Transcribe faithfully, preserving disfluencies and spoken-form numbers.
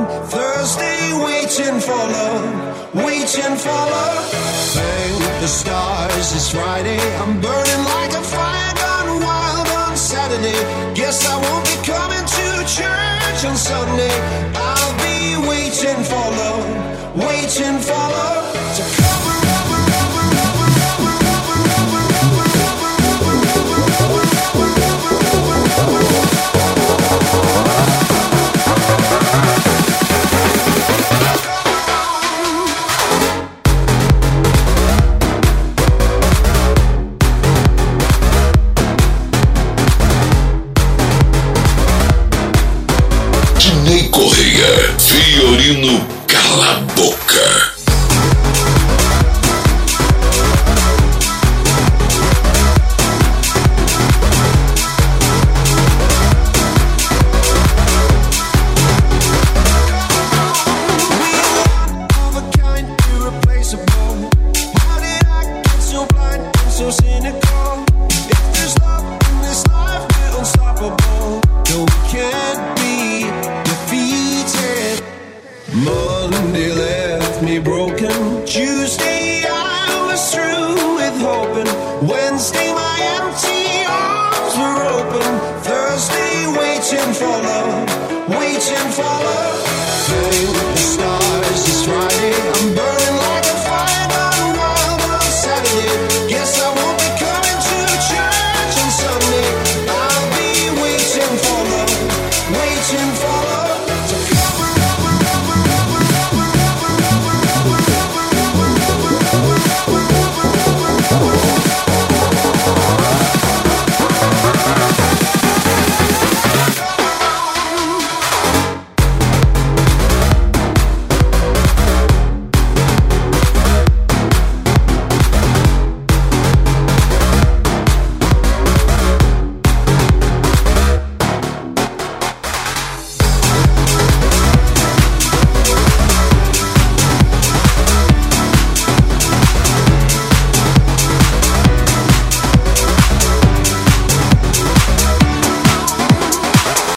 Thursday waiting for love, waiting for love. Thank the stars, it's Friday. I'm burning like a fire gone wild on Saturday. Guess I won't be coming to church on Sunday. I'll be waiting for love, waiting for love to cover up. Ney Correia, Fiorino Cala a Boca. Monday left me broken. Tuesday I was through with hoping. Wednesday my empty arms were open. Thursday waiting for love.